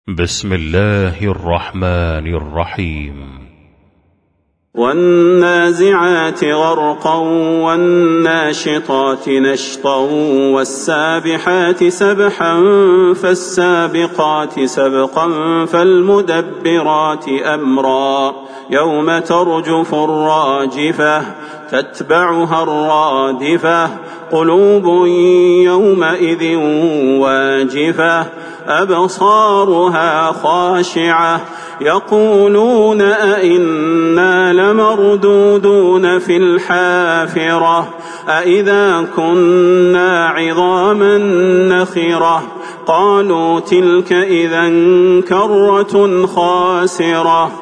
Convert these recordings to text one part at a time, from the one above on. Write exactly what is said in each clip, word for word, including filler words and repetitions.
بسم الله الرحمن الرحيم. والنازعات غرقا والناشطات نشطا والسابحات سبحا فالسابقات سبقا فالمدبرات أمرا يوم ترجف الراجفة تتبعها الرادفة قلوب يومئذ واجفة أبصارها خاشعة يقولون أئنا لمردودون في الحافرة أئذا كنا عظاما نخرة قالوا تلك إذا كرة خاسرة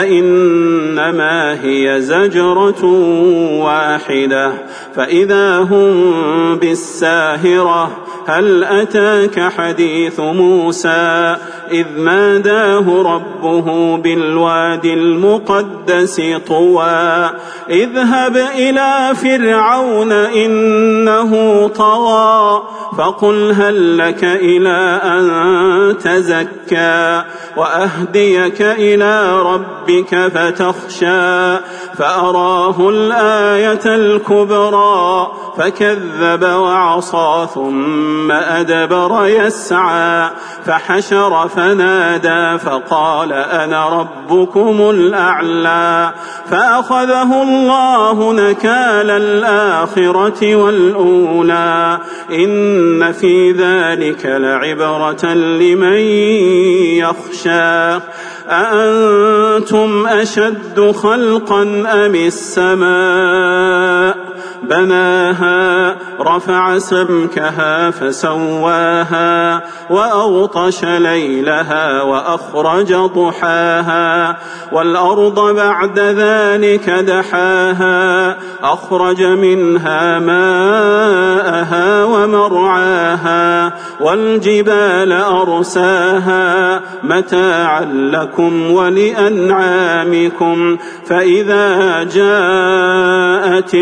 فإنما هي زجرة واحدة فإذا هم بالساهرة هل أتاك حديث موسى إذ ناداه ربه بالوادي المقدس طوى اذهب إلى فرعون إنه طغى فقل هل لك إلى أن تزكى وأهديك إلى ربك فتخشى فأراه الآية الكبرى فكذب وعصى ثم أدبر يسعى فحشر فنادى فقال أنا ربكم الأعلى فأخذه الله نكال الآخرة والأولى إن في ذلك لعبرة لمن يخشى أأنتم أشد خلقا أم السماء بناها رفع سمكها فسواها وأغطش ليلها وأخرج ضحاها والأرض بعد ذلك دحاها أخرج منها ماءها ومرعاها والجبال أرساها متاعا لكم ولأنعامكم فإذا جاءت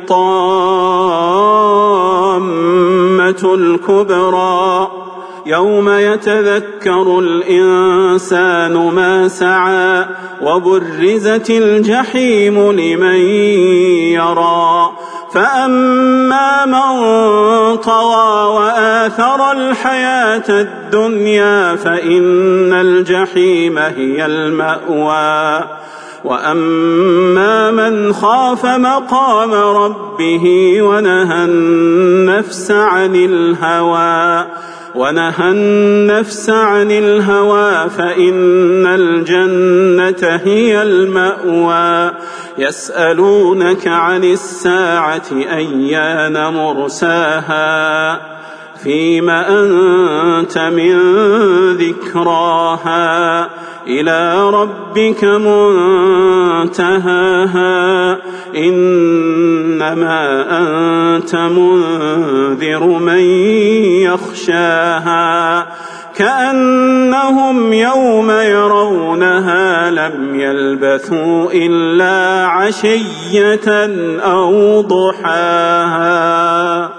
الطامة الكبرى يوم يتذكر الإنسان ما سعى وبرزت الجحيم لمن يرى فأما من طغى وآثر الحياة الدنيا فإن الجحيم هي المأوى وأما من خاف مقام ربه ونهى النفس عن الهوى ونهى النفس عن الهوى فإن الجنة هي المأوى يسألونك عن الساعة أيان مرساها فيم أنت من ذكراها إلى ربك منتهاها إنما أنت منذر من يخشاها كأنهم يوم يرونها لم يلبثوا إلا عشية أو ضحاها.